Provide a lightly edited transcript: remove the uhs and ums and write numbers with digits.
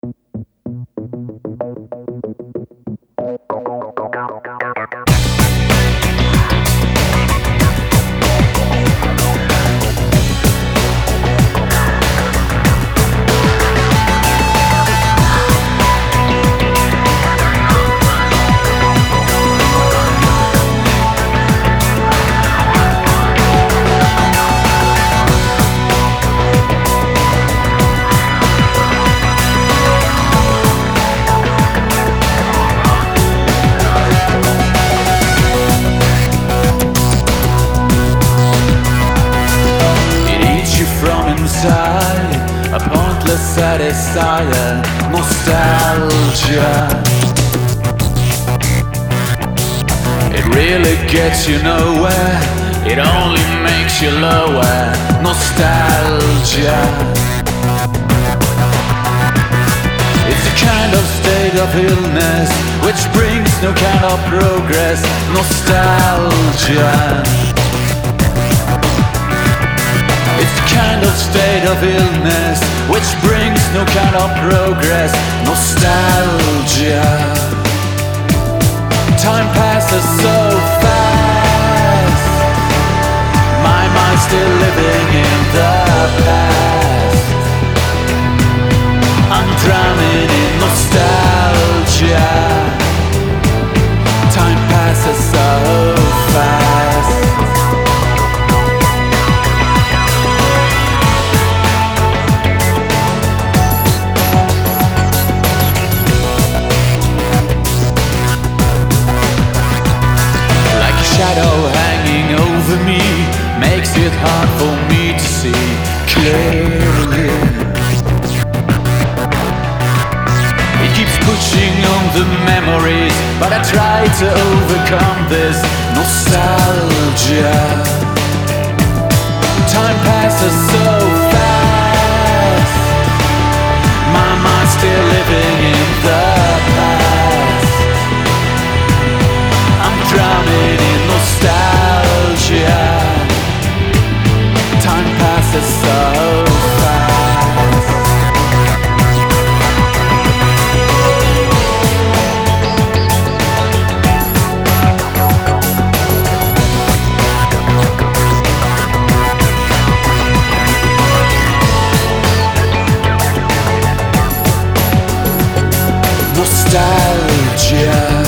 A pointless desire, nostalgia. It really gets you nowhere, it only makes you lower. Nostalgia. It's a kind of state of illness which brings no kind of progress. Nostalgia. It's a kind of state of illness which brings no kind of progress. Nostalgia. Time passes so fast, my mind's still living in the past. I'm drowning in nostalgia. Time passes so fast. Shadow hanging over me makes it hard for me to see clearly. It keeps pushing on the memories, but I try to overcome this nostalgia. Time passes so fast, my mind's still living in the past. I'm drowning in nostalgia. Time passes so fast. Nostalgia.